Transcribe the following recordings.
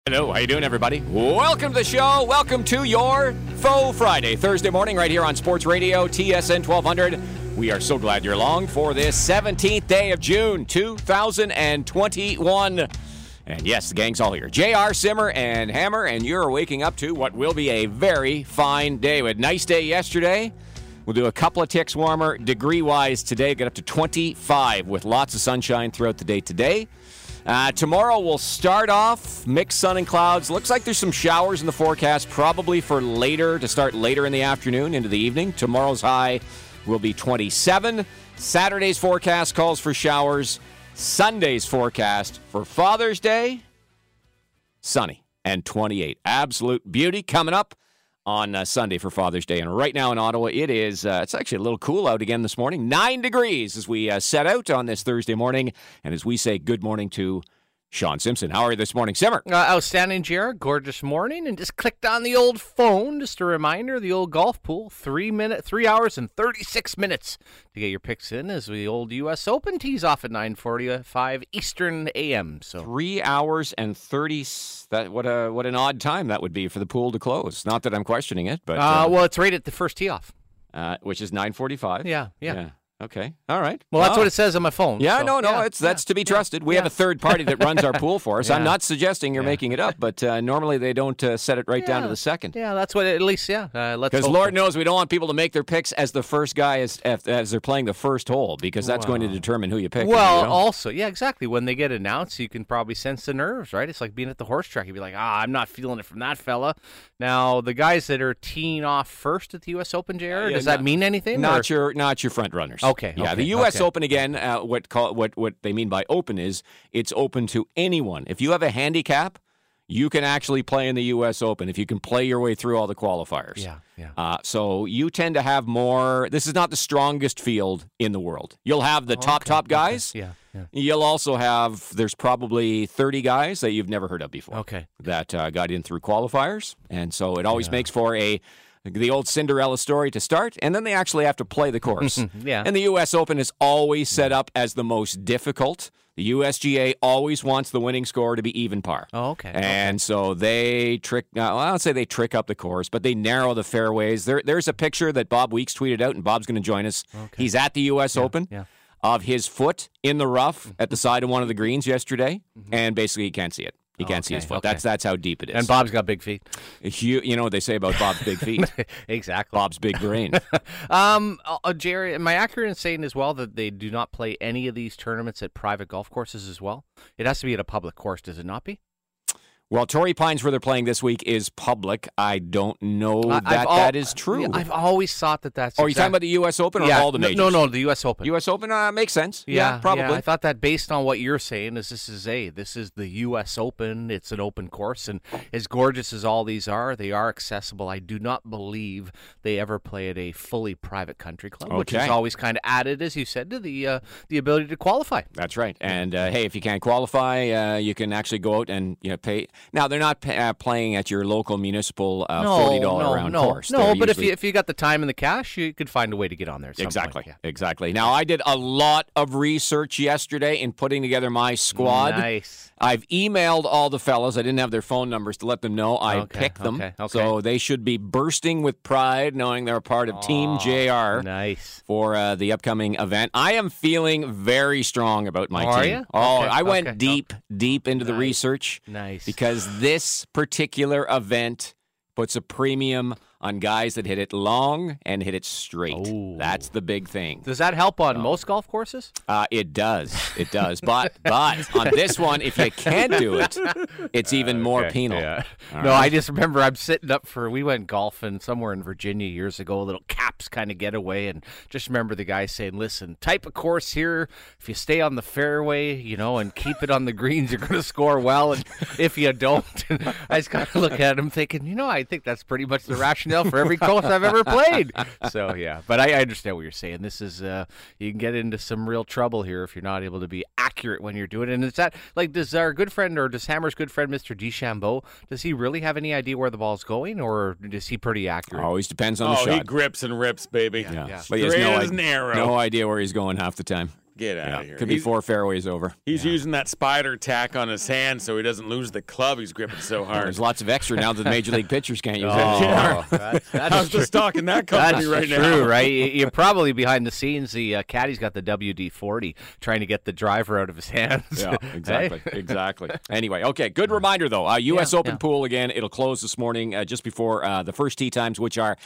Hello, how you doing, everybody? Welcome to the show. Welcome to your Faux Friday, Thursday morning, right here on Sports Radio, TSN 1200. We are so glad you're along for this 17th day of June, 2021. And yes, the gang's all here. JR, Simmer, and Hammer, and you're waking up to what will be a very fine day. We had a nice day yesterday. We'll do a couple of ticks warmer degree-wise today. Get up to 25 with lots of sunshine throughout the day today. Tomorrow we'll start off mixed sun and clouds. Looks like there's some showers in the forecast, probably for later, to start later in the afternoon into the evening. Tomorrow's high will be 27. Saturday's forecast calls for showers. Sunday's forecast for Father's Day, sunny and 28. Absolute beauty coming up on Sunday for Father's Day. And right now in Ottawa, it's actually a little cool out again this morning. 9 degrees as we set out on this Thursday morning. And as we say good morning to Sean Simpson. How are you this morning, Simmer? Outstanding, Jared. Gorgeous morning. And just clicked on the old phone. Just a reminder, the old golf pool, 3 hours and 36 minutes to get your picks in as the old U.S. Open tees off at 9:45 Eastern a.m. So 3 hours and 30. What an odd time that would be for the pool to close. Not that I'm questioning it, but well, it's right at the first tee off, which is 9:45. Yeah. Okay. All right. Well, that's what it says on my phone. Yeah, so, that's to be trusted. We have a third party that runs our pool for us. Yeah. I'm not suggesting you're making it up, but normally they don't set it right down to the second. Yeah, that's what, at least, because Lord knows we don't want people to make their picks as the first guy as they're playing the first hole, because that's going to determine who you pick. Well, also, yeah, exactly. When they get announced, you can probably sense the nerves, right? It's like being at the horse track. You'd be like, I'm not feeling it from that fella. Now, the guys that are teeing off first at the U.S. Open, JR, does that mean anything? Not your front runners. Okay. Yeah, the U.S. Open, again, what they mean by open is it's open to anyone. If you have a handicap, you can actually play in the U.S. Open if you can play your way through all the qualifiers. Yeah. So you tend to have more. This is not the strongest field in the world. You'll have the top guys. Okay. Yeah. You'll also have, there's probably 30 guys that you've never heard of before. Okay. That got in through qualifiers. And so it always makes for the old Cinderella story to start, and then they actually have to play the course. Yeah. And the U.S. Open is always set up as the most difficult. The USGA always wants the winning score to be even par. Oh, okay. And so they trick, I don't say they trick up the course, but they narrow the fairways. There's a picture that Bob Weeks tweeted out, and Bob's going to join us. Okay. He's at the U.S. Open. Yeah. Of his foot in the rough at the side of one of the greens yesterday, and basically he can't see it. He can't see his foot. Okay. That's how deep it is. And Bob's got big feet. You know what they say about Bob's big feet? Exactly. Bob's big brain. Jerry, am I accurate in saying as well that they do not play any of these tournaments at private golf courses as well? It has to be at a public course, does it not be? Well, Torrey Pines, where they're playing this week, is public. I don't know that is true. I've always thought that's... Are you talking about the U.S. Open or all the majors? No, the U.S. Open. U.S. Open makes sense. Yeah, probably. Yeah, I thought that based on what you're saying, this is the U.S. Open. It's an open course, and as gorgeous as all these are, they are accessible. I do not believe they ever play at a fully private country club, which is always kind of added, as you said, to the ability to qualify. That's right. And, hey, if you can't qualify, you can actually go out and pay... Now, they're not playing at your local municipal $40 round course. No, but if you got the time and the cash, you could find a way to get on there at some point. Exactly. Now, I did a lot of research yesterday in putting together my squad. Nice. I've emailed all the fellas. I didn't have their phone numbers to let them know I picked them. Okay. So they should be bursting with pride knowing they're a part of Team JR. Nice. For the upcoming event. I am feeling very strong about my team. Are you? I went deep into the research. Nice. Because this particular event puts a premium on guys that hit it long and hit it straight. Ooh. That's the big thing. Does that help on most golf courses? It does. But on this one, if you can't do it, it's even more penal. Yeah. I just remember I'm sitting up we went golfing somewhere in Virginia years ago, a little caps kind of getaway, and just remember the guy saying, listen, type of course here, if you stay on the fairway, and keep it on the greens, you're going to score well, and if you don't, and I just kind of look at him thinking, I think that's pretty much the rationale for every course I've ever played. So, yeah. But I understand what you're saying. This is, you can get into some real trouble here if you're not able to be accurate when you're doing it. And it's that, does our good friend, or does Hammer's good friend, Mr. DeChambeau, does he really have any idea where the ball's going, or is he pretty accurate? Always depends on the shot. He grips and rips, baby. Yeah. But he has no no idea where he's going half the time. Get out of here. Could be 4 fairways over. He's using that spider tack on his hand so he doesn't lose the club he's gripping so hard. There's lots of extra now that the major league pitchers can't use it. Yeah. That's How's the stock in that company right now? True, right? You're probably behind the scenes. The caddy's got the WD-40 trying to get the driver out of his hands. Yeah, exactly. Hey? Exactly. Anyway, okay, good reminder, though. U.S. Open pool, again, it'll close this morning just before the first tee times, which are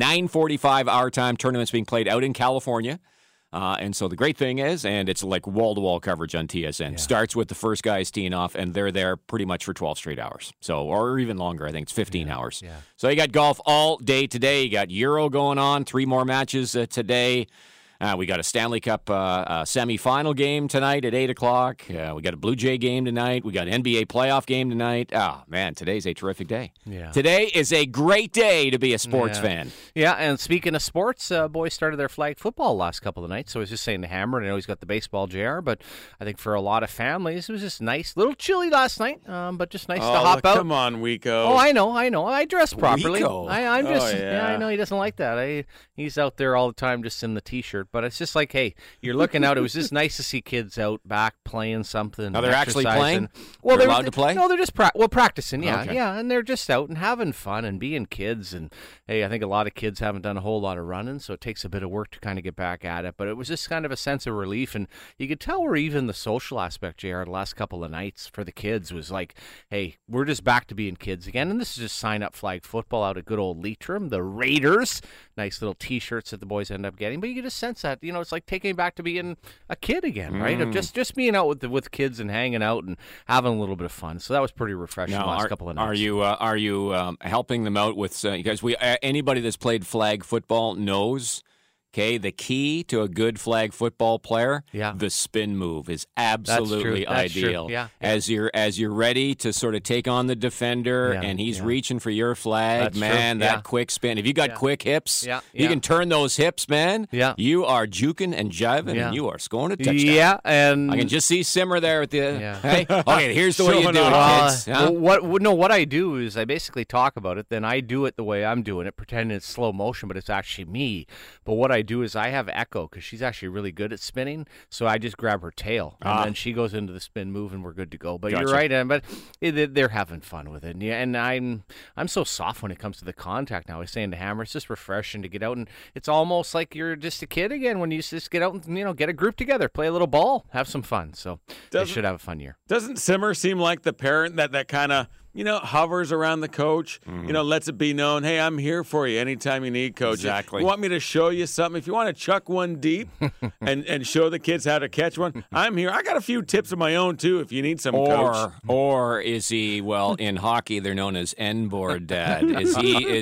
9:45 our time. Tournaments being played out in California. And so the great thing is, and it's like wall-to-wall coverage on TSN, starts with the first guys teeing off, and they're there pretty much for 12 straight hours. So, or even longer. I think it's 15 hours. Yeah. So you got golf all day today. You got Euro going on, 3 more matches today. We got a Stanley Cup semifinal game tonight at 8 o'clock. We got a Blue Jay game tonight. We got an NBA playoff game tonight. Oh, man, today's a terrific day. Yeah. Today is a great day to be a sports fan. Yeah, and speaking of sports, boys started their flag football last couple of nights. So I was just saying to Hammer, and I know he's got the baseball JR, but I think for a lot of families, it was just nice. A little chilly last night, but just nice to hop out. Come on, Wico. Oh, I know. I dress properly. Wico. I'm just, yeah. I know he doesn't like that. He's out there all the time just in the T-shirt, but it's just like, hey, you're looking out. It was just nice to see kids out back playing something. Now they're actually playing? Well, they're allowed to play? No, they're just practicing. Yeah, Okay. yeah, and they're just out and having fun and being kids. And hey, I think a lot of kids haven't done a whole lot of running, so it takes a bit of work to kind of get back at it. But it was just kind of a sense of relief, and you could tell where even the social aspect, JR, the last couple of nights for the kids was like, hey, we're just back to being kids again. And this is just sign up flag football out at good old Leitrim, the Raiders. Nice little T-shirts that the boys end up getting, but you can just sense that it's like taking back to being a kid again, right? Of just being out with kids and hanging out and having a little bit of fun. So that was pretty refreshing the last couple of nights. Are you helping them out with because anybody that's played flag football knows? Okay, the key to a good flag football player, the spin move is absolutely ideal. Yeah. As you're ready to sort of take on the defender and he's reaching for your flag, That's man, true. that quick spin. If you got quick hips, you can turn those hips, man. Yeah. You are juking and jiving and you are scoring a touchdown. Yeah, and I can just see Simmer there at the Yeah. hey. Okay, here's the way you do it, kids. Huh? What I do is I basically talk about it, then I do it the way I'm doing it, pretending it's slow motion, but it's actually me. But what I do is I have Echo because she's actually really good at spinning, so I just grab her tail and then she goes into the spin move and we're good to go. But Gotcha. you're right, but they're having fun with it, and I'm so soft when it comes to the contact now. I was saying to Hammer, it's just refreshing to get out, and it's almost like you're just a kid again when you just get out and get a group together, play a little ball, have some fun. So they should have a fun year. Doesn't Simmer seem like the parent that kind of hovers around the coach, lets it be known, hey, I'm here for you anytime you need, coach. Exactly. You want me to show you something? If you want to chuck one deep and show the kids how to catch one, I'm here. I got a few tips of my own, too, if you need some, coach. Or is he, well, in hockey, they're known as N-board dad. Is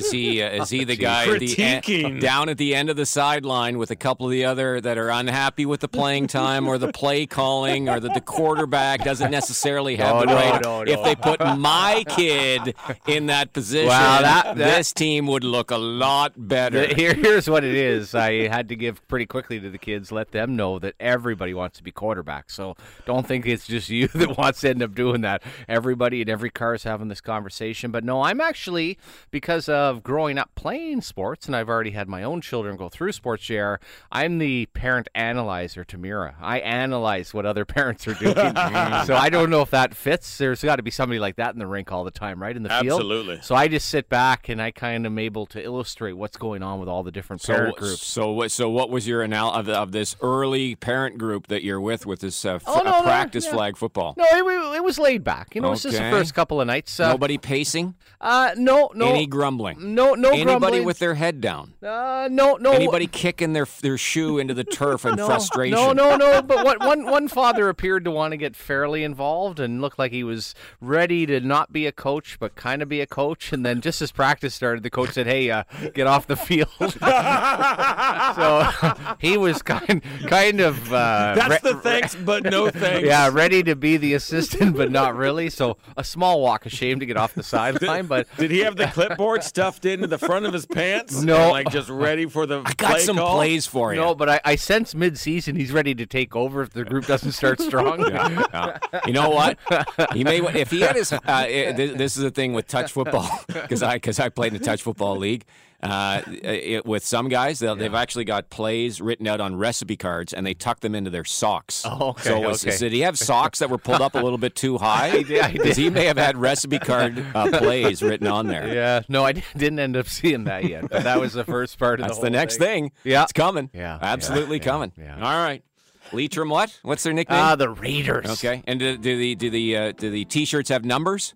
he the guy down at the end of the sideline with a couple of the other that are unhappy with the playing time or the play calling or that the quarterback doesn't necessarily have the right? If they put my kid in that position, this team would look a lot better. Here's what it is. I had to give pretty quickly to the kids, let them know that everybody wants to be quarterback. So don't think it's just you that wants to end up doing that. Everybody in every car is having this conversation. But no, I'm actually, because of growing up playing sports, and I've already had my own children go through sports, JR, I'm the parent analyzer to Mira. I analyze what other parents are doing. So I don't know if that fits. There's got to be somebody like that in the rink all the time, right? In the field. Absolutely. So I just sit back and I kind of am able to illustrate what's going on with all the different parent groups. So what was your analysis of this early parent group that you're with this practice flag football? No, it was laid back. It was just the first couple of nights. Nobody pacing? No. Any grumbling? No Anybody grumbling. with their head down? No. Anybody kicking their shoe into the turf in frustration? No. But one father appeared to want to get fairly involved and looked like he was ready to not be a coach, but kind of be a coach. And then just as practice started, the coach said, "Hey, get off the field." So he was kind of that's the thanks, but no thanks. Yeah, ready to be the assistant, but not really. So a small walk of shame to get off the sideline. But did he have the clipboard stuffed into the front of his pants? No, and, just ready for the. I got some plays for you. No, but I sense mid-season he's ready to take over if the group doesn't start strong. You know what? He may if he had his this is the thing with touch football because I played in the touch football league. With some guys, they've actually got plays written out on recipe cards, and they tuck them into their socks. Oh, okay. So did he have socks that were pulled up a little bit too high? Because he may have had recipe card plays written on there. Yeah. No, I didn't end up seeing that yet, but that was the first part of That's the whole the next thing. Yeah. It's coming. Yeah. Absolutely coming. Yeah. All right. Leitrim, what? What's their nickname? The Raiders. Okay. And do the T-shirts have numbers?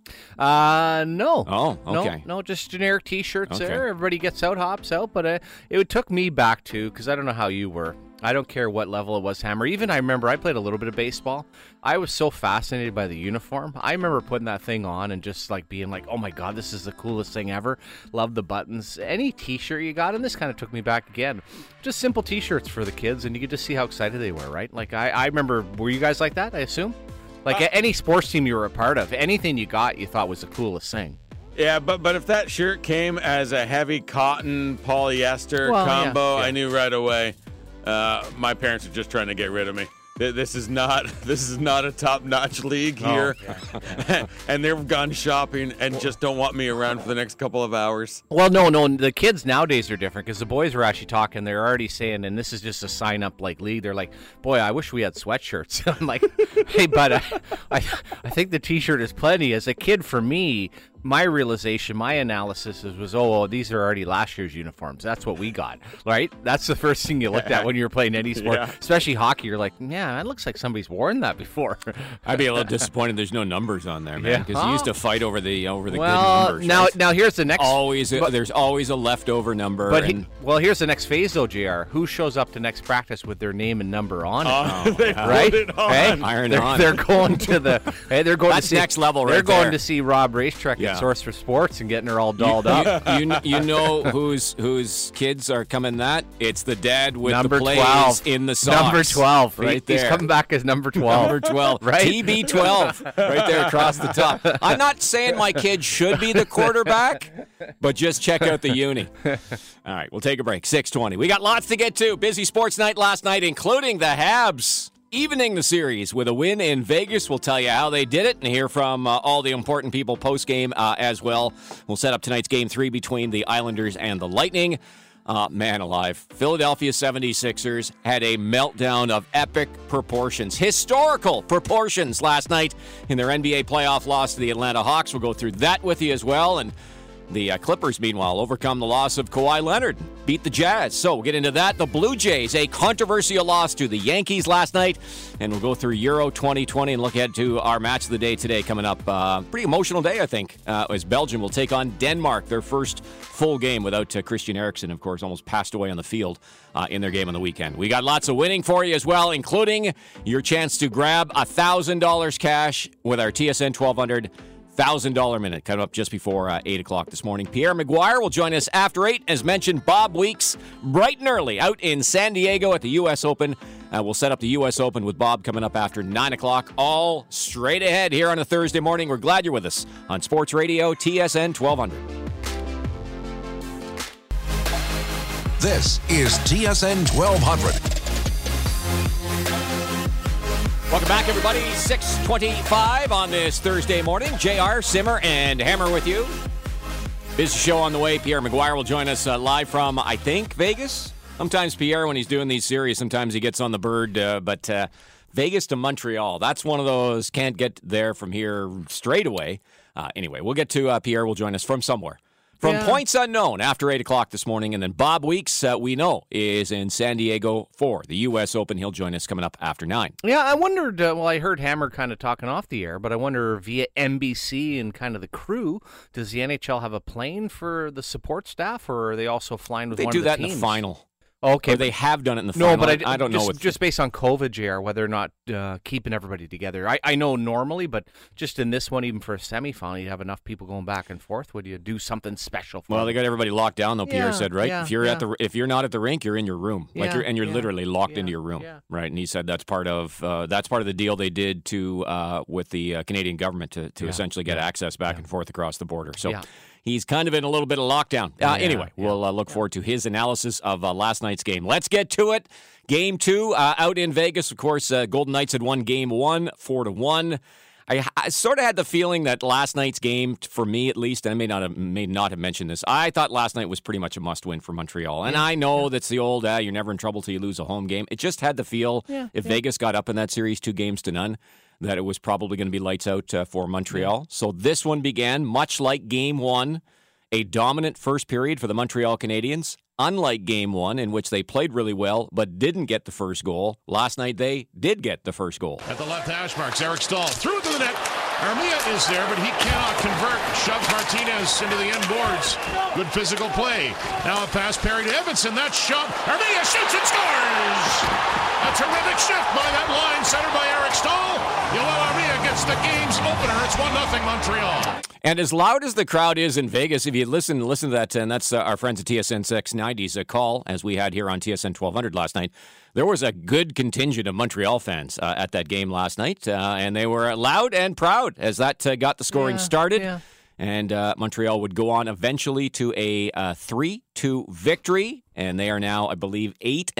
No. Oh, okay. No, just generic T-shirts Okay. there. Everybody gets out, hops out, but it took me back to, because I don't know how you were. I don't care what level it was, Hammer. Even I remember I played a little bit of baseball. I was so fascinated by the uniform. I remember putting that thing on and just like being like, oh my God, this is the coolest thing ever. Love the buttons. Any T-shirt you got, and this kind of took me back again. Just simple T-shirts for the kids, and you could just see how excited they were, right? Like I remember, were you guys like that, I assume? Like any sports team you were a part of, anything you got you thought was the coolest thing. Yeah, but if that shirt came as a heavy cotton polyester combo, yeah. I knew right away my parents were just trying to get rid of me. This is not a top-notch league here, and they've gone shopping and just don't want me around for the next couple of hours. Well, no, the kids nowadays are different because the boys were actually talking. They're already saying, and this is just a sign-up like league. They're like, "Boy, I wish we had sweatshirts." I'm like, "Hey, but I think the T-shirt is plenty." As a kid, for me, my realization, my analysis was, these are already last year's uniforms. That's what we got, right? That's the first thing you looked at when you were playing any sport, especially hockey. You're like, yeah, that looks like somebody's worn that before. I'd be a little disappointed there's no numbers on there, man, because you used to fight over the good Well, numbers. Right? now here's the next. There's always a leftover number. Here's the next phase, though, JR. Who shows up to next practice with their name and number on it? They right? put it on. Hey, Iron on. They're going to the. Hey, they're going That's to see next level, right They're going there. to see Rob Racetrack at Source for Sports and getting her all dolled up. You know whose kids are coming that? It's the dad with Number the plays 12 in the socks. Number 12, right there. He's coming back as number 12. Number 12, right? TB12, right there across the top. I'm not saying my kid should be the quarterback, but just check out the uni. All right, we'll take a break. 6:20. We got lots to get to. Busy sports night last night, including the Habs evening the series with a win in Vegas. We'll tell you how they did it and hear from all the important people post-game as well. We'll set up tonight's Game 3 between the Islanders and the Lightning. Man alive. Philadelphia 76ers had a meltdown of epic proportions, historical proportions last night in their NBA playoff loss to the Atlanta Hawks. We'll go through that with you as well. And the Clippers, meanwhile, overcome the loss of Kawhi Leonard, beat the Jazz. So we'll get into that. The Blue Jays, a controversial loss to the Yankees last night. And we'll go through Euro 2020 and look ahead to our match of the day today coming up. Pretty emotional day, I think, as Belgium will take on Denmark, their first full game without Christian Eriksen, of course, almost passed away on the field in their game on the weekend. We got lots of winning for you as well, including your chance to grab $1,000 cash with our TSN 1200 $1,000 minute coming up just before 8 o'clock this morning. Pierre McGuire will join us after 8. As mentioned, Bob Weeks bright and early out in San Diego at the U.S. Open. We'll set up the U.S. Open with Bob coming up after 9 o'clock. All straight ahead here on a Thursday morning. We're glad you're with us on Sports Radio TSN 1200. This is TSN 1200. Welcome back, everybody. 6:25 on this Thursday morning. JR, Simmer, and Hammer with you. Busy show on the way. Pierre McGuire will join us live from, I think, Vegas. Sometimes Pierre, when he's doing these series, sometimes he gets on the bird. But Vegas to Montreal, that's one of those, can't get there from here straight away. Anyway, we'll get to Pierre. Will join us from somewhere. From points unknown after 8 o'clock this morning. And then Bob Weeks, we know, is in San Diego for the U.S. Open. He'll join us coming up after 9. Yeah, I wondered, I heard Hammer kind of talking off the air, but I wonder via NBC and kind of the crew, does the NHL have a plane for the support staff, or are they also flying with one of the teams? They do that in the final. Okay, or they have done it in the final. No, but I don't know. Just based on COVID, JR, whether or not keeping everybody together. I know normally, but just in this one, even for a semifinal, you have enough people going back and forth. Would you do something special for them? They got everybody locked down, though. Pierre said, right? Yeah, if you're not at the rink, you're in your room, you're literally locked into your room, right? And he said that's part of the deal they did with the Canadian government to essentially get access back and forth across the border. So. Yeah. He's kind of in a little bit of lockdown. Anyway, we'll look forward to his analysis of last night's game. Let's get to it. Game 2 out in Vegas. Of course, Golden Knights had won Game 1, 4-1. I sort of had the feeling that last night's game, for me at least, and I may not have mentioned this, I thought last night was pretty much a must-win for Montreal. And I know that's the old, you're never in trouble till you lose a home game. It just had the feel, if Vegas got up in that series 2-0, that it was probably going to be lights out for Montreal. So this one began, much like Game 1, a dominant first period for the Montreal Canadiens. Unlike Game 1, in which they played really well but didn't get the first goal, last night they did get the first goal. At the left hash marks, Eric Stahl threw it to the net. Armia is there, but he cannot convert. Shoves Martinez into the end boards. Good physical play. Now a pass parry to Evanson. That shot. Armia shoots and scores! A terrific shift by that line, centered by Eric Stahl. Yoel Armia gets the game's opener. It's 1-0 Montreal. And as loud as the crowd is in Vegas, if you listen to that, and that's our friends at TSN 690's call, as we had here on TSN 1200 last night, there was a good contingent of Montreal fans at that game last night, and they were loud and proud as that got the scoring started. Yeah. And Montreal would go on eventually to a 3-2 victory. And they are now, I believe,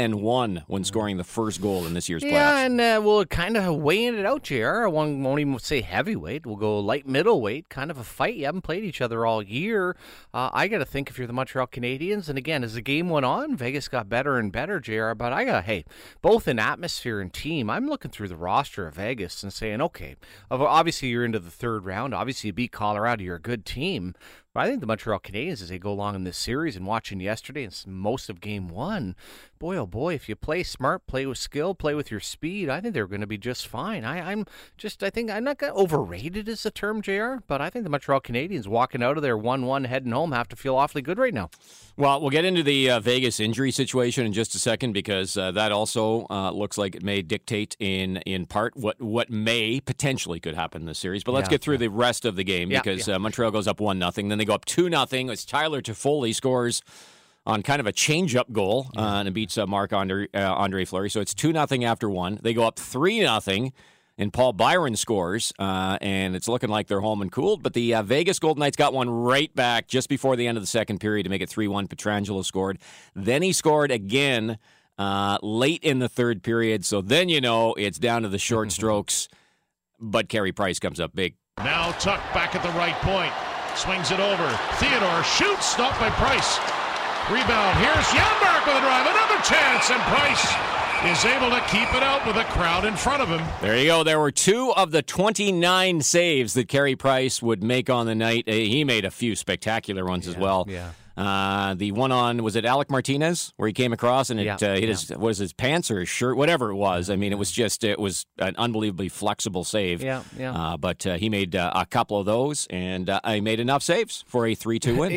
8-1 when scoring the first goal in this year's playoffs. Yeah, and we'll kind of weighing it out, JR. I won't even say heavyweight. We'll go light middleweight, kind of a fight. You haven't played each other all year. I got to think if you're the Montreal Canadiens, and again, as the game went on, Vegas got better and better, JR. But both in atmosphere and team, I'm looking through the roster of Vegas and saying, okay, obviously you're into the third round. Obviously you beat Colorado. You're a good team. But I think the Montreal Canadiens, as they go along in this series and watching yesterday and most of Game 1, boy, oh boy, if you play smart, play with skill, play with your speed, I think they're going to be just fine. I think I'm not overrated is the term, JR, but I think the Montreal Canadiens walking out of there 1-1 heading home have to feel awfully good right now. Well, we'll get into the Vegas injury situation in just a second because that also looks like it may dictate in part what may potentially could happen in this series. But let's get through the rest of the game because Montreal goes up 1-0. Then they go up 2-0 as Tyler Toffoli scores on kind of a change-up goal and it beats Marc-Andre Fleury. So it's 2-0 after one. They go up 3-0. And Paul Byron scores, and it's looking like they're home and cooled. But the Vegas Golden Knights got one right back just before the end of the second period to make it 3-1. Pietrangelo scored. Then he scored again late in the third period. So then it's down to the short strokes. But Carey Price comes up big. Now Tuck back at the right point. Swings it over. Theodore shoots. Stopped by Price. Rebound. Here's Janmark with a drive. Another chance, and Price is able to keep it out with a crowd in front of him. There you go. There were 2 of the 29 saves that Carey Price would make on the night. He made a few spectacular ones as well. Yeah. The one on, was it Alec Martinez, where he came across and it hit his pants or his shirt, whatever it was. I mean, it was an unbelievably flexible save. But he made a couple of those, and he made enough saves for a 3-2 win.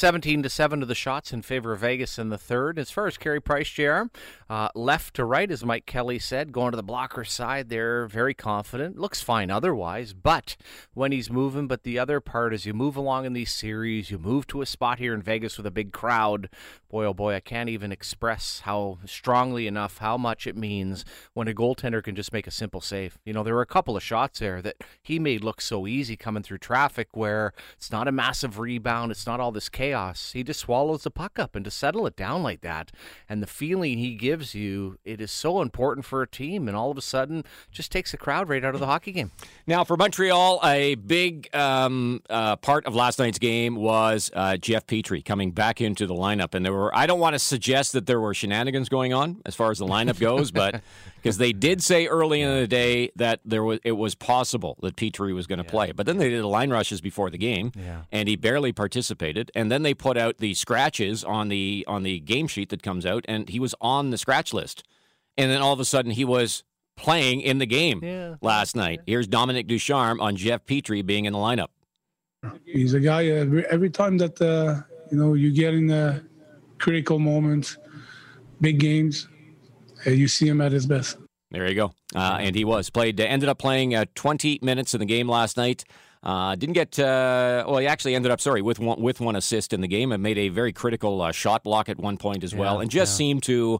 17-7 to the shots in favor of Vegas in the third. As far as Carey Price, JR, left to right, as Mike Kelly said, going to the blocker side there, very confident. Looks fine otherwise, but when he's moving, but the other part is you move along in these series, you move to a spot here in Vegas with a big crowd. Boy, oh boy, I can't even express how strongly enough how much it means when a goaltender can just make a simple save. There were a couple of shots there that he made look so easy coming through traffic where it's not a massive rebound, it's not all this chaos. He just swallows the puck up, and to settle it down like that and the feeling he gives you, it is so important for a team, and all of a sudden just takes the crowd right out of the hockey game. Now for Montreal, a big part of last night's game was Jeff Petrie coming back into the lineup, and I don't want to suggest that there were shenanigans going on as far as the lineup goes, but because they did say early in the day that it was possible that Petrie was going to play, but then they did the line rushes before the game, and he barely participated, and then they put out the scratches on the game sheet that comes out, and he was on the scratch list, and then all of a sudden he was playing in the game last night. Here's Dominic Ducharme on Jeff Petrie being in the lineup. He's a guy every time that you get in a critical moment, big games, you see him at his best. There you go. And he ended up playing 20 minutes in the game last night. Didn't get, he actually ended up, with one assist in the game and made a very critical shot block at one point as well. And just seemed to,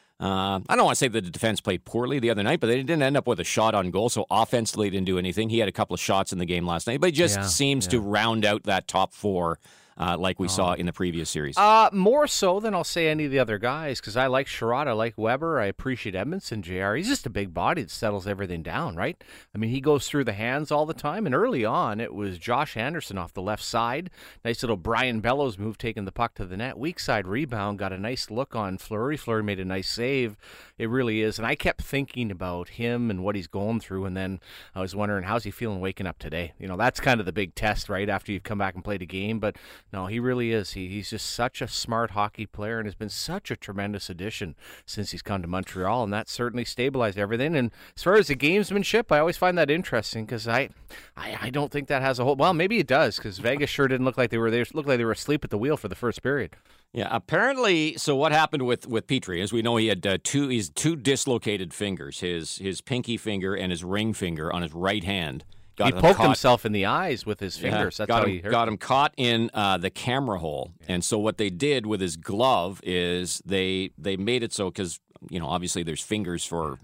I don't want to say that the defense played poorly the other night, but they didn't end up with a shot on goal. So offensively, didn't do anything. He had a couple of shots in the game last night, but he just seems to round out that top four like we saw in the previous series. More so than I'll say any of the other guys, because I like Sherrod, I like Weber, I appreciate Edmondson, JR. He's just a big body that settles everything down, right? I mean, he goes through the hands all the time, and early on, it was Josh Anderson off the left side. Nice little Brian Bellows move, taking the puck to the net. Weak side rebound, got a nice look on Fleury. Fleury made a nice save. It really is. And I kept thinking about him and what he's going through, and then I was wondering, how's he feeling waking up today? You know, that's kind of the big test, right, after you've come back and played a game. But no, he really is. He's just such a smart hockey player and has been such a tremendous addition since he's come to Montreal, and that certainly stabilized everything. And as far as the gamesmanship, I always find that interesting, because I don't think that has a whole. Well, maybe it does, because Vegas sure didn't look like they were there. Looked like they were asleep at the wheel for the first period. Yeah, apparently. So what happened with Petrie is, we know he had two dislocated fingers, his pinky finger and his ring finger on his right hand. He poked himself in the eyes with his fingers. Yeah, That's how he hurt. Got him caught in the camera hole. Yeah. And so what they did with his glove is they made it so, because obviously there's fingers for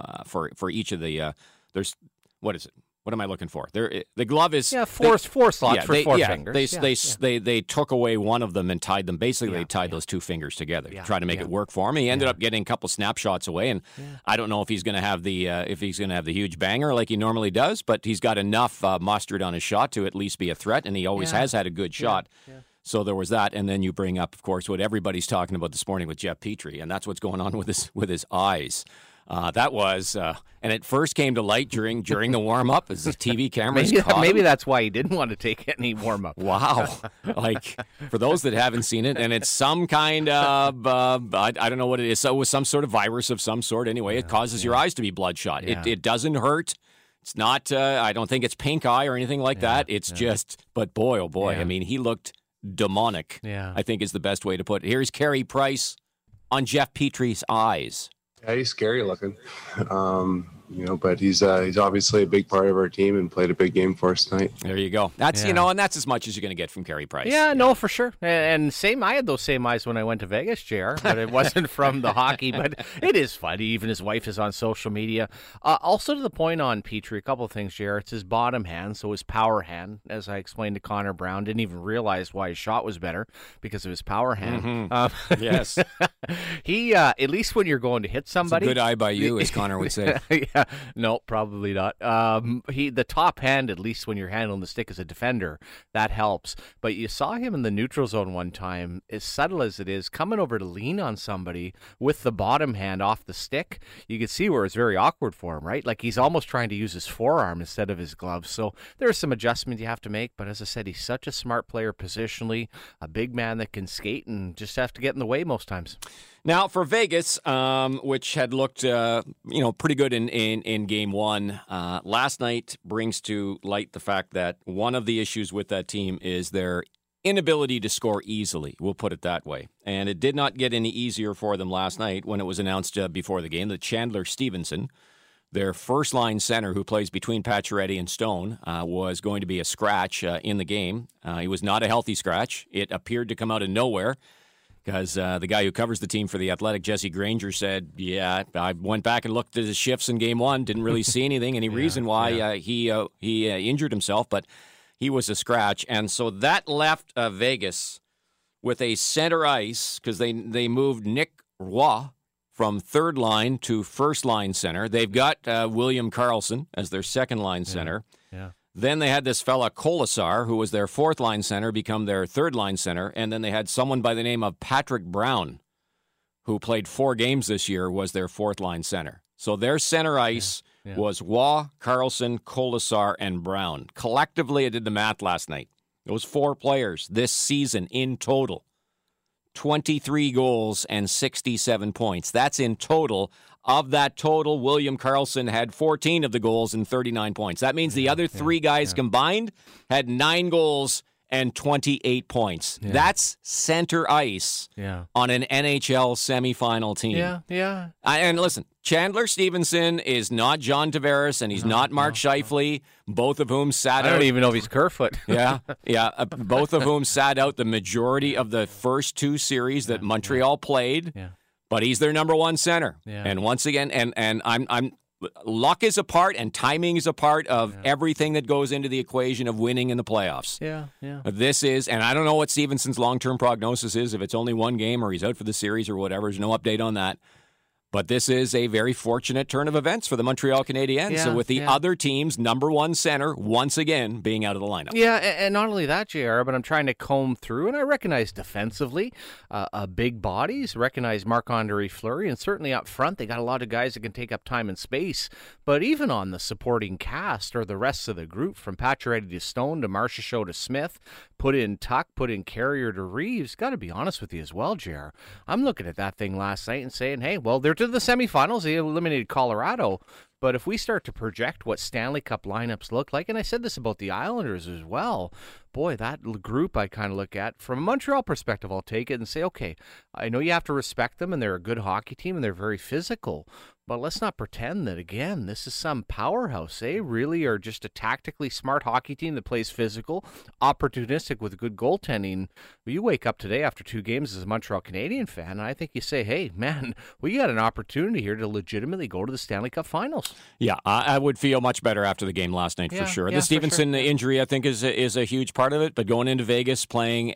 each of the there's, what is it? What am I looking for? The glove is four slots for four fingers. They took away one of them and tied them. Basically, they tied those two fingers together to try to make it work for him. He ended up getting a couple snapshots away, and I don't know if he's going to have the huge banger like he normally does, but he's got enough mustard on his shot to at least be a threat, and he always has had a good shot. Yeah. So there was that, and then you bring up, of course, what everybody's talking about this morning with Jeff Petrie, and that's what's going on with his eyes. That was, and it first came to light during the warm-up as the TV cameras caught maybe him. That's why he didn't want to take any warm-up. Wow. Like, for those that haven't seen it, and it's some kind of, I don't know what it is, so it was some sort of virus of some sort. Anyway, it causes your eyes to be bloodshot. Yeah. It doesn't hurt. It's not, I don't think it's pink eye or anything like that. It's just, but boy, oh boy, I mean, he looked demonic, I think is the best way to put it. Here's Carey Price on Jeff Petrie's eyes. Yeah, he's scary looking, but he's obviously a big part of our team and played a big game for us tonight. There you go. That's and that's as much as you're going to get from Carey Price. Yeah, no, for sure. And same, I had those same eyes when I went to Vegas, JR, but it wasn't from the hockey. But it is funny. Even his wife is on social media. Also to the point on Petrie, a couple of things, JR. It's his bottom hand, so his power hand, as I explained to Connor Brown, didn't even realize why his shot was better because of his power hand. Mm-hmm. Yes. He, at least when you're going to hit somebody. It's a good eye by you, as Connor would say. Yeah, no, probably not. The top hand, at least when you're handling the stick as a defender, that helps. But you saw him in the neutral zone one time, as subtle as it is, coming over to lean on somebody with the bottom hand off the stick. You could see where it's very awkward for him, right? Like he's almost trying to use his forearm instead of his gloves. So there's some adjustments you have to make. But as I said, he's such a smart player positionally, a big man that can skate and just have to get in the way most times. Now, for Vegas, which had looked, pretty good in Game 1, last night brings to light the fact that one of the issues with that team is their inability to score easily. We'll put it that way. And it did not get any easier for them last night when it was announced before the game that Chandler Stevenson, their first-line center who plays between Pacioretty and Stone, was going to be a scratch in the game. He was not a healthy scratch. It appeared to come out of nowhere. Because the guy who covers the team for The Athletic, Jesse Granger, said, I went back and looked at his shifts in Game 1, didn't really see any reason why he injured himself, but he was a scratch. And so that left Vegas with a center ice, because they moved Nick Roy from third line to first line center. They've got William Karlsson as their second line center. Yeah. Then they had this fella, Kolasar, who was their fourth-line center, become their third-line center. And then they had someone by the name of Patrick Brown, who played 4 games this year, was their fourth-line center. So their center ice was Waugh, Karlsson, Kolasar, and Brown. Collectively, I did the math last night. Those 4 players this season in total, 23 goals and 67 points. That's in total. Of that total, William Karlsson had 14 of the goals and 39 points. That means the other 3 guys combined had 9 goals and 28 points. Yeah. That's center ice on an NHL semifinal team. Yeah. And listen, Chandler Stevenson is not John Tavares, and he's not Mark Scheifele, both of whom sat out. I don't even know if he's Kerfoot. Both of whom sat out the majority of the first 2 series that Montreal played. Yeah. But he's their number 1 center. Yeah. And once again, and luck is a part and timing is a part of everything that goes into the equation of winning in the playoffs. Yeah. This is, and I don't know what Stevenson's long-term prognosis is, if it's only one game or he's out for the series or whatever. There's no update on that. But this is a very fortunate turn of events for the Montreal Canadiens. Yeah, so with the other team's number one center once again being out of the lineup. Yeah, and not only that, JR, but I'm trying to comb through, and I recognize defensively big bodies, recognize Marc-Andre Fleury, and certainly up front they got a lot of guys that can take up time and space. But even on the supporting cast or the rest of the group, from Pacioretty to Stone to Marchessault to Smith, put in Tuck, put in Carrier to Reeves, got to be honest with you as well, JR. I'm looking at that thing last night and saying, hey, well, they're to the semifinals. They eliminated Colorado. But if we start to project what Stanley Cup lineups look like, and I said this about the Islanders as well, boy, that group I kind of look at, from a Montreal perspective, I'll take it and say, okay, I know you have to respect them, and they're a good hockey team, and they're very physical. But let's not pretend that, again, this is some powerhouse. They really are just a tactically smart hockey team that plays physical, opportunistic with good goaltending. Well, you wake up today after 2 games as a Montreal Canadian fan, and I think you say, hey, man, we got an opportunity here to legitimately go to the Stanley Cup Finals. Yeah, I would feel much better after the game last night for sure. The Stevenson injury, I think, is a huge part of it. But going into Vegas, playing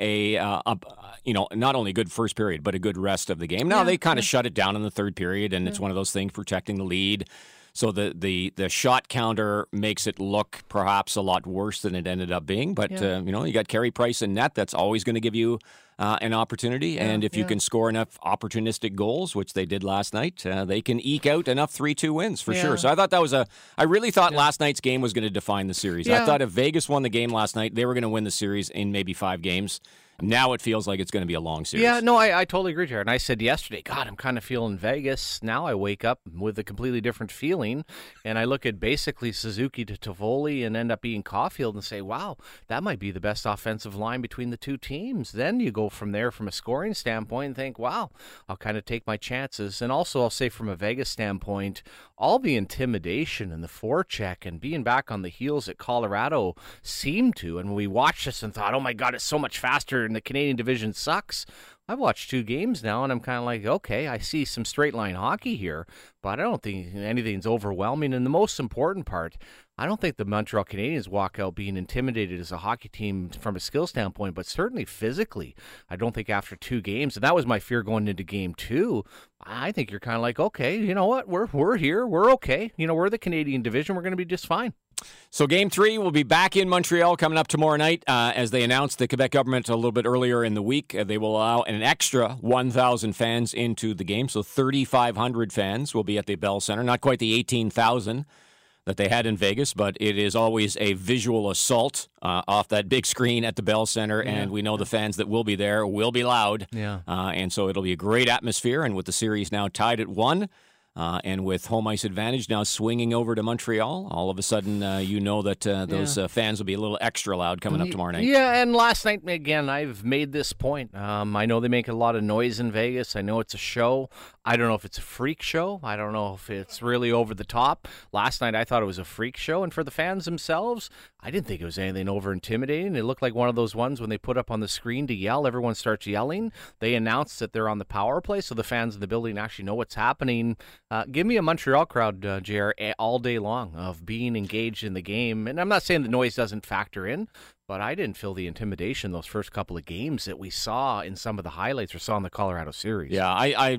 not only a good first period, but a good rest of the game. Now they kind of shut it down in the third period, and it's one of those things protecting the lead. So the shot counter makes it look perhaps a lot worse than it ended up being. But you got Carey Price in net. That's always going to give you an opportunity. And if you can score enough opportunistic goals, which they did last night, they can eke out enough 3-2 wins for sure. So I thought that was I really thought last night's game was going to define the series. I thought if Vegas won the game last night, they were going to win the series in maybe 5 games. Now it feels like it's going to be a long series. Yeah, no, I totally agree, Jared. And I said yesterday, God, I'm kind of feeling Vegas. Now I wake up with a completely different feeling, and I look at basically Suzuki to Toffoli and end up being Caulfield and say, wow, that might be the best offensive line between the two teams. Then you go from there from a scoring standpoint and think, wow, I'll kind of take my chances. And also I'll say from a Vegas standpoint, all the intimidation and the forecheck and being back on the heels that Colorado seemed to, and we watched this and thought, oh my God, it's so much faster and the Canadian division sucks. I've watched 2 games now, and I'm kind of like, okay, I see some straight line hockey here, but I don't think anything's overwhelming. And the most important part, I don't think the Montreal Canadiens walk out being intimidated as a hockey team from a skill standpoint, but certainly physically. I don't think after 2 games, and that was my fear going into game 2, I think you're kind of like, okay, you know what, we're here, we're okay. We're the Canadian division, we're going to be just fine. So Game 3 will be back in Montreal coming up tomorrow night. As they announced, the Quebec government a little bit earlier in the week, they will allow an extra 1,000 fans into the game. So 3,500 fans will be at the Bell Center. Not quite the 18,000 that they had in Vegas, but it is always a visual assault off that big screen at the Bell Center, and we know the fans that will be there will be loud. And so it'll be a great atmosphere, and with the series now tied at 1, and with home ice advantage now swinging over to Montreal, all of a sudden that those fans will be a little extra loud coming up tomorrow night. Yeah, and last night, again, I've made this point. I know they make a lot of noise in Vegas. I know it's a show. I don't know if it's a freak show. I don't know if it's really over the top. Last night, I thought it was a freak show, and for the fans themselves, I didn't think it was anything over intimidating. It looked like one of those ones when they put up on the screen to yell, everyone starts yelling. They announced that they're on the power play, so the fans in the building actually know what's happening. Give me a Montreal crowd, JR, all day long of being engaged in the game. And I'm not saying the noise doesn't factor in, but I didn't feel the intimidation those first couple of games that we saw in some of the highlights or saw in the Colorado series. Yeah,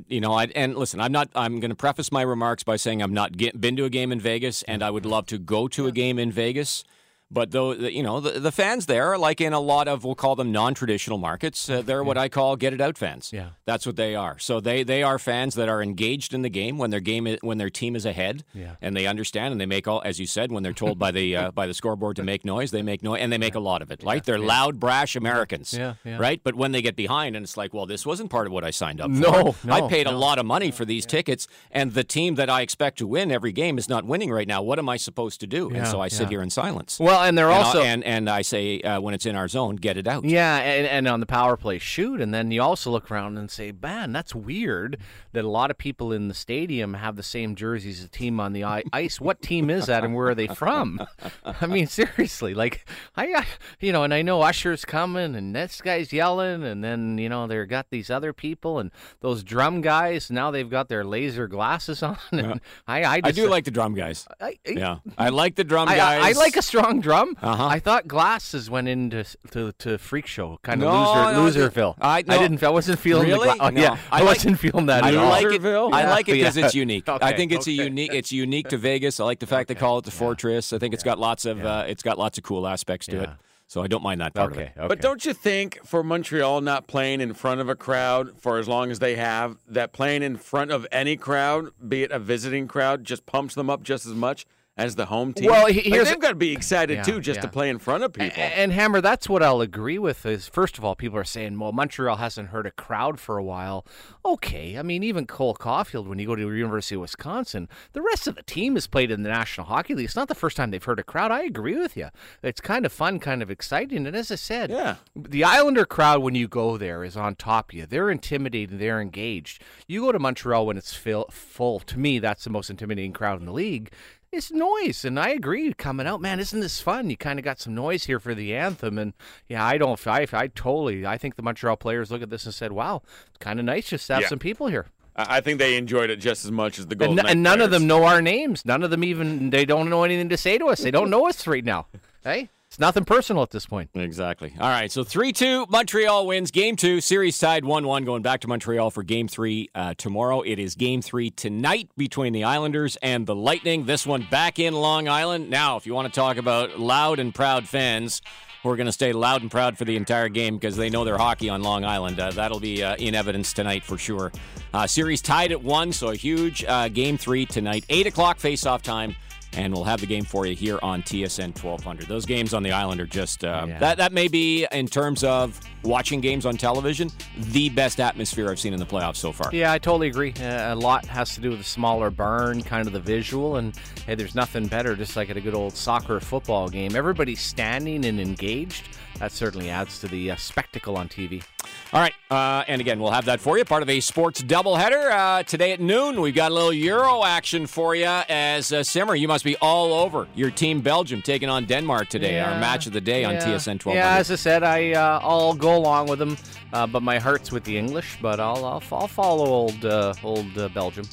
and listen, I'm going to preface my remarks by saying I've not been to a game in Vegas, and I would love to go to a game in Vegas. But though the fans there, like in a lot of, we'll call them non-traditional markets, they're what I call get-it-out fans. Yeah, that's what they are. So they are fans that are engaged in the game when their team is ahead, and they understand, and they make all, as you said, when they're told by the scoreboard to make noise, they make noise, and they make a lot of it. Right? They're loud, brash Americans. Right? But when they get behind, and it's like, well, this wasn't part of what I signed up for. No, I paid a lot of money for these tickets, and the team that I expect to win every game is not winning right now. What am I supposed to do? And so I sit here in silence. Well, and they're also and I say when it's in our zone, get it out. Yeah, and on the power play, shoot. And then you also look around and say, man, that's weird that a lot of people in the stadium have the same jerseys as the team on the ice. What team is that, and where are they from? I mean, seriously, like and I know Usher's coming, and this guy's yelling, and then they've got these other people, and those drum guys. Now they've got their laser glasses on. And I do like the drum guys. I like the drum guys. I like a strong drum. Uh-huh. I thought glasses went into to Freak Show, kind of Loserville. I wasn't feeling really? I wasn't feeling that at all. I like it because it's unique. Okay, I think it's it's unique to Vegas. I like the fact they call it the Fortress. I think it's got lots of cool aspects to it. So I don't mind that part of it. But don't you think for Montreal not playing in front of a crowd for as long as they have, that playing in front of any crowd, be it a visiting crowd, just pumps them up just as much as the home team? Well, they've got to be excited too, just to play in front of people. And Hammer, that's what I'll agree with. Is first of all, people are saying, well, Montreal hasn't heard a crowd for a while. Okay, I mean, even Cole Caulfield, when you go to the University of Wisconsin, the rest of the team has played in the National Hockey League. It's not the first time they've heard a crowd. I agree with you. It's kind of fun, kind of exciting. And as I said, the Islander crowd, when you go there, is on top of you. They're intimidating. They're engaged. You go to Montreal when it's full. To me, that's the most intimidating crowd in the league. It's noise, and I agree. Coming out, man, isn't this fun? You kind of got some noise here for the anthem, and I think the Montreal players look at this and said, "Wow, it's kind of nice just to have some people here." I think they enjoyed it just as much as the Golden Knights. And none of them know our names. None of them they don't know anything to say to us. They don't know us right now. Hey? It's nothing personal at this point. Exactly. All right, so 3-2, Montreal wins Game 2. Series tied 1-1, going back to Montreal for Game 3 tomorrow. It is Game 3 tonight between the Islanders and the Lightning. This one back in Long Island. Now, if you want to talk about loud and proud fans who are going to stay loud and proud for the entire game because they know their hockey on Long Island, that'll be in evidence tonight for sure. Series tied at 1, so a huge Game 3 tonight. 8 o'clock face-off time. And we'll have the game for you here on TSN 1200. Those games on the island are just, that may be, in terms of watching games on television, the best atmosphere I've seen in the playoffs so far. Yeah, I totally agree. A lot has to do with the smaller barn, kind of the visual, and hey, there's nothing better, just like at a good old soccer or football game. Everybody's standing and engaged. That certainly adds to the spectacle on TV. All right, and again, we'll have that for you. Part of a sports doubleheader. Today at noon, we've got a little Euro action for you as Simmer, you must be all over your team Belgium taking on Denmark today, our match of the day on TSN 1200. Yeah, as I said, I'll go along with them, but my heart's with the English, but I'll follow old Belgium.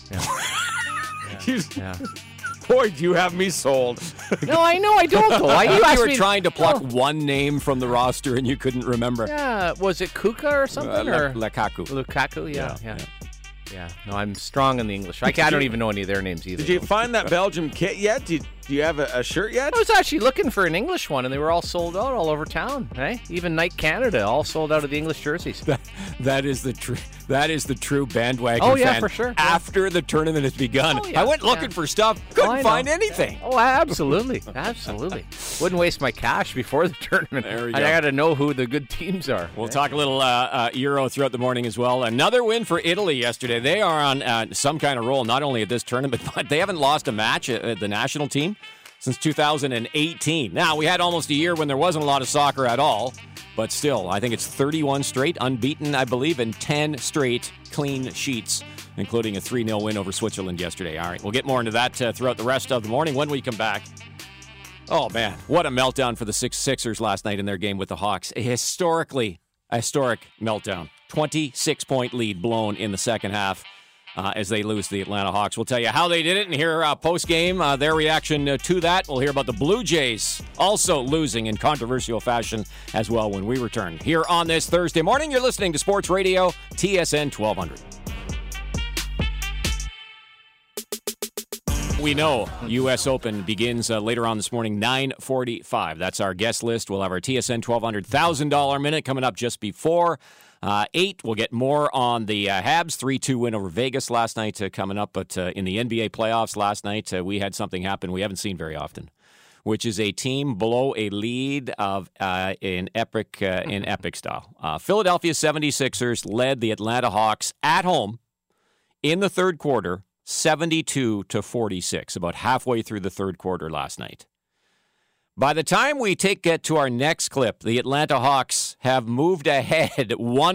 Yeah. Boy, do you have me sold. No, I know I don't, though. You were trying to pluck one name from the roster and you couldn't remember. Yeah, was it Kuka or something? Lukaku, yeah. No, I'm strong in the English. I don't even know any of their names either. Did you find that Belgium kit yet? Do you have a shirt yet? I was actually looking for an English one, and they were all sold out all over town. Hey, even Nike Canada, all sold out of the English jerseys. That is the true bandwagon fan. Oh yeah, for sure. After the tournament has begun, I went looking for stuff, couldn't find anything. Oh, absolutely. Wouldn't waste my cash before the tournament. There we go. I got to know who the good teams are. We'll talk a little Euro throughout the morning as well. Another win for Italy yesterday. They are on some kind of roll, not only at this tournament, but they haven't lost a match at the national team since 2018. Now, we had almost a year when there wasn't a lot of soccer at all, but still, I think it's 31 straight unbeaten, I believe, and 10 straight clean sheets, including a 3-0 win over Switzerland yesterday. All right, we'll get more into that throughout the rest of the morning when we come back. Oh, man, what a meltdown for the Sixers last night in their game with the Hawks. A historic meltdown. 26-point lead blown in the second half. As they lose to the Atlanta Hawks. We'll tell you how they did it and hear post-game, their reaction to that. We'll hear about the Blue Jays also losing in controversial fashion as well when we return. Here on this Thursday morning, you're listening to Sports Radio, TSN 1200. We know U.S. Open begins later on this morning, 9:45. That's our guest list. We'll have our TSN $1,200 $1,000 minute coming up just before 8. We'll get more on the Habs 3-2 win over Vegas last night coming up. But in the NBA playoffs last night, we had something happen we haven't seen very often, which is a team blow a lead of in epic style. Philadelphia 76ers led the Atlanta Hawks at home in the third quarter, 72-46, about halfway through the third quarter last night. By the time we get to our next clip, the Atlanta Hawks have moved ahead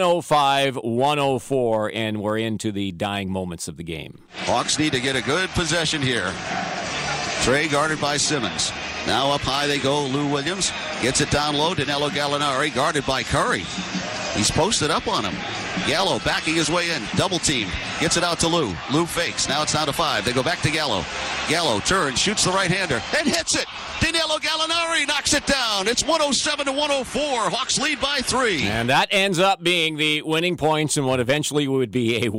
105-104, and we're into the dying moments of the game. Hawks need to get a good possession here. Trey guarded by Simmons. Now up high they go. Lou Williams gets it down low. Danilo Gallinari guarded by Curry. He's posted up on him. Gallo backing his way in. Double team. Gets it out to Lou. Lou fakes. Now it's down to 5. They go back to Gallo. Gallo turns, shoots the right-hander, and hits it. Danilo Gallinari knocks it down. It's 107-104. Hawks lead by 3. And that ends up being the winning points in what eventually would be a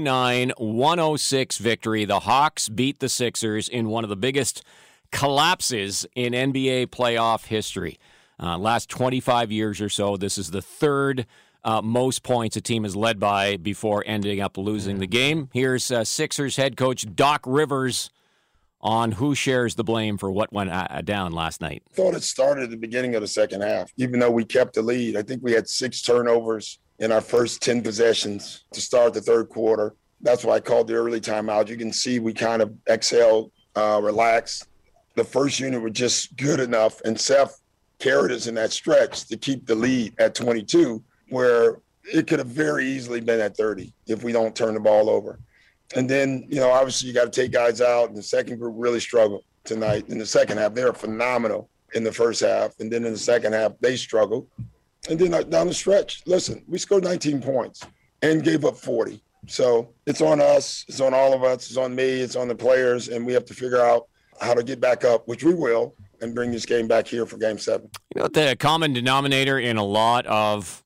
109-106 victory. The Hawks beat the Sixers in one of the biggest collapses in NBA playoff history. Last 25 years or so, this is the third most points a team has led by before ending up losing the game. Here's Sixers head coach Doc Rivers on who shares the blame for what went down last night. I thought it started at the beginning of the second half. Even though we kept the lead, I think we had 6 turnovers in our first 10 possessions to start the third quarter. That's why I called the early timeout. You can see we kind of exhaled, relaxed. The first unit was just good enough, and Seth carried us in that stretch to keep the lead at 22, where it could have very easily been at 30 if we don't turn the ball over. And then, obviously you got to take guys out, and the second group really struggled tonight. In the second half, they were phenomenal in the first half, and then in the second half, they struggled. And then down the stretch, listen, we scored 19 points and gave up 40. So it's on us, it's on all of us, it's on me, it's on the players, and we have to figure out how to get back up, which we will, and bring this game back here for Game 7. The common denominator in a lot of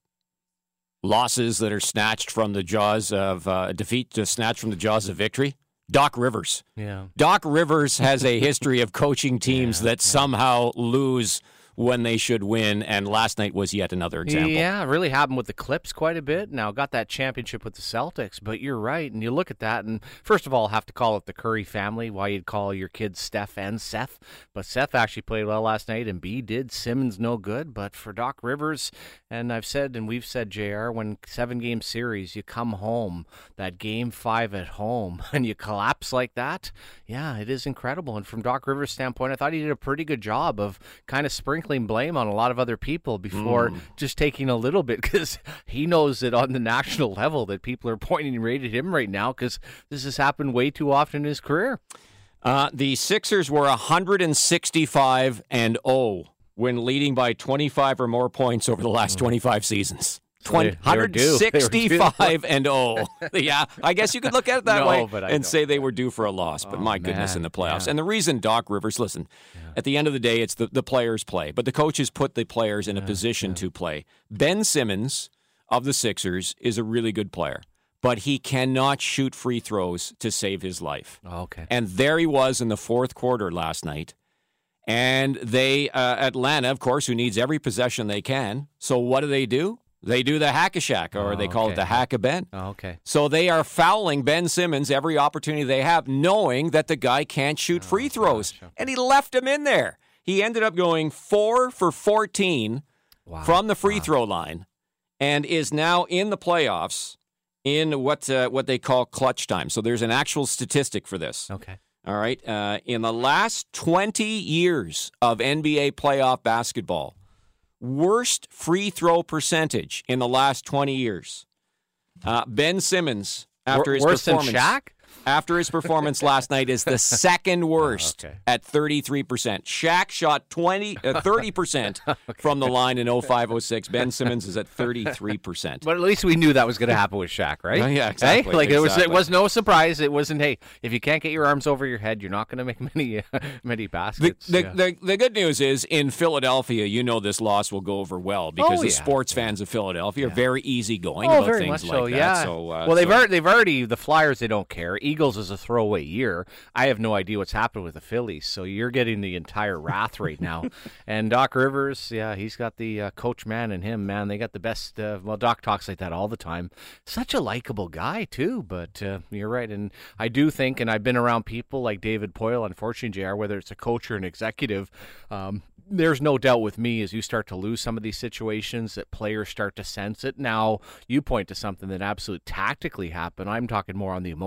losses that are snatched from the jaws of defeat, snatched from the jaws of victory, Doc Rivers. Yeah. Doc Rivers has a history of coaching teams that somehow lose when they should win, and last night was yet another example. Yeah, it really happened with the Clips quite a bit. Now, got that championship with the Celtics, but you're right, and you look at that, and first of all, have to call it the Curry family, why you'd call your kids Steph and Seth, but Seth actually played well last night, and B did. Simmons no good, but for Doc Rivers, and I've said, and we've said, JR, when 7-game series, you come home, that Game 5 at home, and you collapse like that, yeah, it is incredible, and from Doc Rivers' standpoint, I thought he did a pretty good job of kind of sprinkling blame on a lot of other people before just taking a little bit, because he knows that on the national level that people are pointing right at him right now, because this has happened way too often in his career. The Sixers were 165-0 when leading by 25 or more points over the last 25 seasons. 165-0. Yeah, I guess you could look at it that way and say they were due for a loss. But my goodness, in the playoffs. And the reason Doc Rivers, listen, at the end of the day, it's the players play. But the coaches put the players in a position to play. Ben Simmons of the Sixers is a really good player, but he cannot shoot free throws to save his life. Okay. And there he was in the fourth quarter last night. And they, Atlanta, of course, who needs every possession they can. So what do? They do the hack-a-shack, or they call it the hack-a-ben. Oh, okay. So they are fouling Ben Simmons every opportunity they have, knowing that the guy can't shoot free throws. Gosh, okay. And he left him in there. He ended up going 4 for 14 from the free throw line, and is now in the playoffs in what they call clutch time. So there's an actual statistic for this. Okay. All right. In the last 20 years of NBA playoff basketball, worst free throw percentage in the last 20 years. Ben Simmons, after his performance, than Shaq? After his performance last night, is the second worst at 33%. Shaq shot 30% from the line in 05-06. Ben Simmons is at 33%. But at least we knew that was going to happen with Shaq, right? Yeah, exactly. Hey? Like it was no surprise. It wasn't. Hey, if you can't get your arms over your head, you're not going to make many baskets. The good news is in Philadelphia, this loss will go over well because the sports fans of Philadelphia are very easygoing about very things much like so, that. Yeah. So, they've already the Flyers. They don't care. Eagles is a throwaway year. I have no idea what's happened with the Phillies, so you're getting the entire wrath right now. And Doc Rivers, he's got the coach man in him, man. They got the best. Doc talks like that all the time. Such a likable guy, too, but you're right. And I do think, and I've been around people like David Poyle, unfortunately, JR, whether it's a coach or an executive, there's no doubt with me as you start to lose some of these situations that players start to sense it. Now, you point to something that absolutely tactically happened. I'm talking more on the emotional level.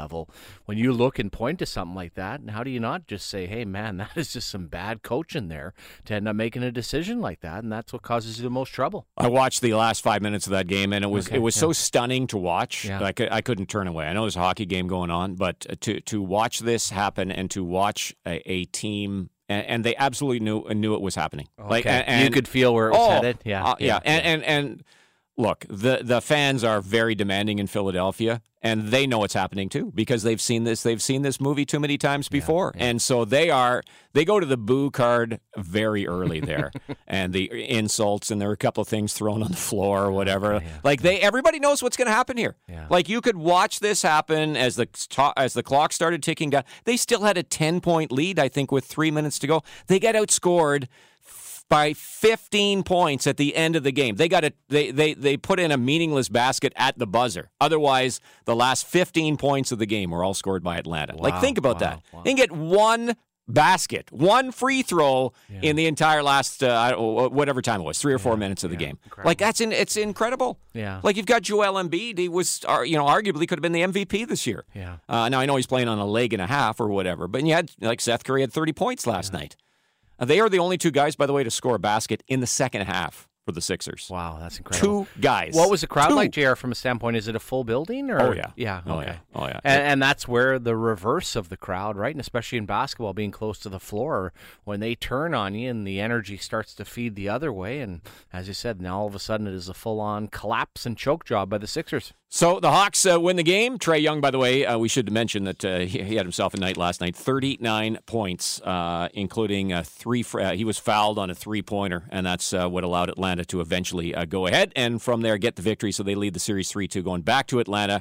level, when you look and point to something like that, and how do you not just say, hey, man, that is just some bad coaching there to end up making a decision like that, and that's what causes you the most trouble. I watched the last 5 minutes of that game, and it was so stunning to watch. Yeah. I couldn't turn away. I know there's a hockey game going on, but to watch this happen and to watch a team, and they absolutely knew it was happening. Okay. And you could feel where it was headed. Yeah. And look, the fans are very demanding in Philadelphia, and they know what's happening too because they've seen this movie too many times before, and so they go to the boo card very early there, and the insults, and there are a couple of things thrown on the floor or whatever. Everybody knows what's going to happen here. Yeah. Like you could watch this happen as the clock started ticking down. They still had a 10-point lead, I think, with 3 minutes to go. They got outscored by 15 points at the end of the game. They put in a meaningless basket at the buzzer. Otherwise, the last 15 points of the game were all scored by Atlanta. Wow, think about that. wow. They can get one basket, one free throw in the entire last whatever time it was, 3 or 4 minutes of the game. Incredible. It's incredible. Yeah. Like you've got Joel Embiid. He was arguably could have been the MVP this year. Yeah. Now I know he's playing on a leg and a half or whatever, but you had Seth Curry had 30 points last night. They are the only two guys, by the way, to score a basket in the second half for the Sixers. Wow, that's incredible. 2 guys. What was the crowd like, JR, from a standpoint? Is it a full building? Or? Oh, yeah. Yeah. Oh, okay. yeah. Oh, yeah. And that's where the reverse of the crowd, right? And especially in basketball, being close to the floor, when they turn on you and the energy starts to feed the other way. And as you said, now all of a sudden it is a full-on collapse and choke job by the Sixers. So the Hawks win the game. Trae Young, by the way, we should mention that he had himself a night last night. 39 points, including 3. He was fouled on a 3-pointer, and that's what allowed Atlanta to eventually go ahead and from there get the victory. So they lead the series 3-2 going back to Atlanta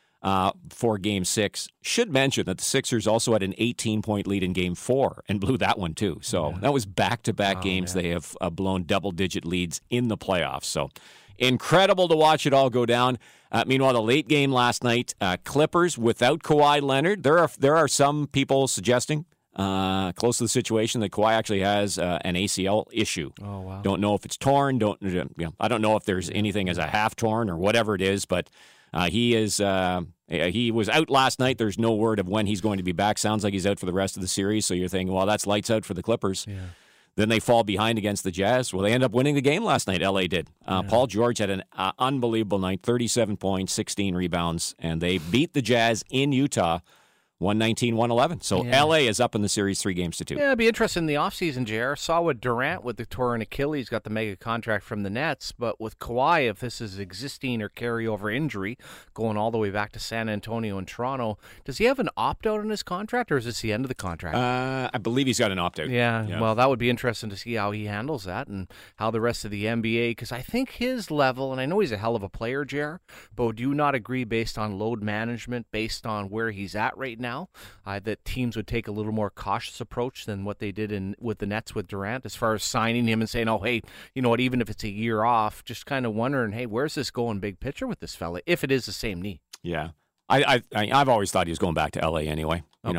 for Game 6. Should mention that the Sixers also had an 18-point lead in Game 4 and blew that one too. So that was back-to-back games. They have blown double-digit leads in the playoffs. So incredible to watch it all go down. Meanwhile, the late game last night, Clippers without Kawhi Leonard. There are some people suggesting close to the situation that Kawhi actually has an ACL issue. Oh, wow. Don't know if it's torn. I don't know if there's anything as a half torn or whatever it is, but he was out last night. There's no word of when he's going to be back. Sounds like he's out for the rest of the series. So you're thinking, well, that's lights out for the Clippers. Yeah. Then they fall behind against the Jazz. Well, they end up winning the game last night. LA did. Paul George had an unbelievable night, 37 points, 16 rebounds, and they beat the Jazz in Utah, 119-111. So LA is up in the series 3-2. Yeah, it'd be interesting in the offseason, JR. Saw what Durant with the torn Achilles got the mega contract from the Nets, but with Kawhi, if this is existing or carryover injury, going all the way back to San Antonio and Toronto, does he have an opt-out on his contract, or is this the end of the contract? I believe he's got an opt-out. Yeah, well, that would be interesting to see how he handles that and how the rest of the NBA, because I think his level, and I know he's a hell of a player, JR, but do you not agree based on load management, based on where he's at right now, that teams would take a little more cautious approach than what they did with the Nets with Durant as far as signing him and saying, oh, hey, you know what, even if it's a year off, just kind of wondering, hey, where's this going big picture with this fella, if it is the same knee? Yeah. I've always thought he was going back to LA anyway. The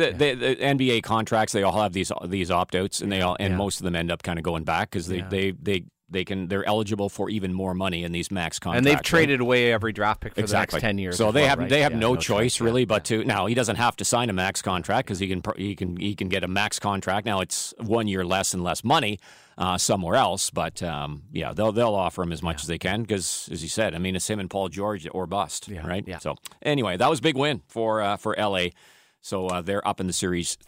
NBA contracts, they all have these opt-outs, and most of them end up kind of going back because they're eligible for even more money in these max contracts. And they've traded away every draft pick for the next 10 years. So they have no choice really, but to now he doesn't have to sign a max contract because he can get a max contract. Now it's 1 year less and less money somewhere else, but they'll offer him as much as they can because, as you said, I mean, it's him and Paul George or bust, right? Yeah. So anyway, that was a big win for LA. So they're up in the series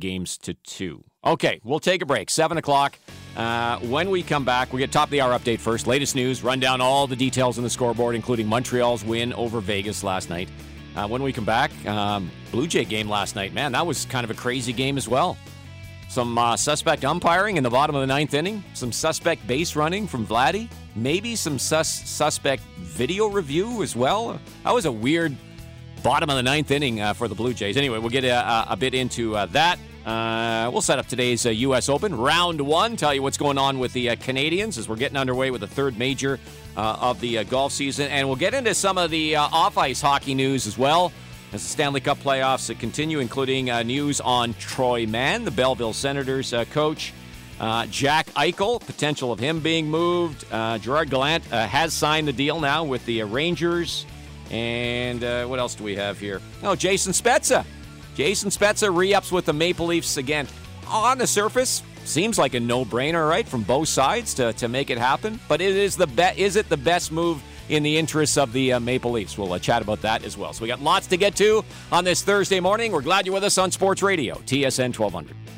3-2. Okay, we'll take a break. 7 o'clock. When we come back, we get top of the hour update first. Latest news, run down all the details on the scoreboard, including Montreal's win over Vegas last night. When we come back, Blue Jay game last night. Man, that was kind of a crazy game as well. Some suspect umpiring in the bottom of the 9th inning. Some suspect base running from Vladdy. Maybe some suspect video review as well. That was a weird bottom of the 9th inning for the Blue Jays. Anyway, we'll get a bit into that. We'll set up today's U.S. Open. Round 1, tell you what's going on with the Canadians as we're getting underway with the third major of the golf season. And we'll get into some of the off-ice hockey news as well as the Stanley Cup playoffs continue, including news on Troy Mann, the Belleville Senators coach. Jack Eichel, potential of him being moved. Gerard Gallant has signed the deal now with the Rangers. And what else do we have here? Oh, Jason Spezza. Jason Spezza re-ups with the Maple Leafs again. On the surface, seems like a no-brainer, right, from both sides to make it happen. But is it the best move in the interests of the Maple Leafs? We'll chat about that as well. So we got lots to get to on this Thursday morning. We're glad you're with us on Sports Radio, TSN 1200.